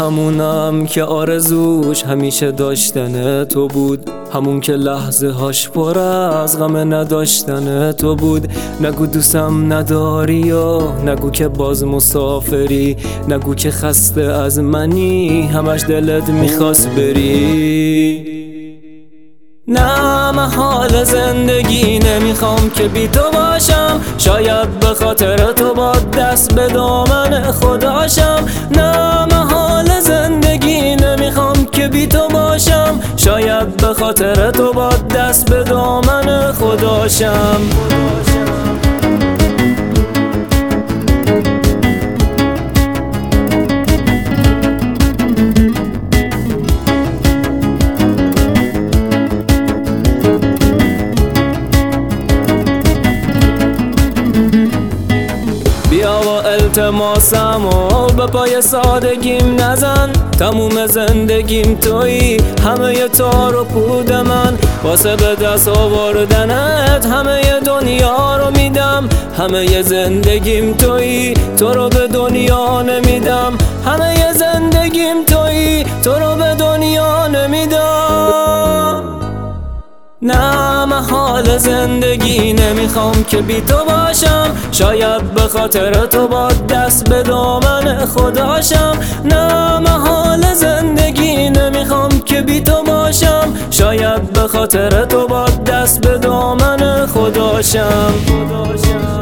همونم که آرزوش همیشه داشتن تو بود، همون که لحظه هاش پر از غم نداشتن تو بود. نگو دوستم نداری یا نگو که باز مسافری، نگو که خسته از منی همش دلت میخواست بری. نه من حال زندگی نمیخوام که بی تو باشم، شاید به خاطر تو با دست به دامن خداشم. نه من حال زندگی نمیخوام که بی تو باشم، شاید به خاطر تو با دست به دامن خداشم. بیا و التماسم و به پای سادگیم نزن، تموم زندگیم تویی، همه تار و پود من. واسه به دست آوردنت همه دنیا رو میدم، همه زندگیم تویی، تو رو به دنیا نمیدم. همه زندگیم تویی، تو رو به دنیا نمیدم. نه من حال زندگی نمیخوام که بی تو باشم، شاید به خاطر تو با دست به دامن خداشم. نه من حال زندگی نمیخوام که بی تو باشم، شاید به خاطر تو با دست به دامن خداشم.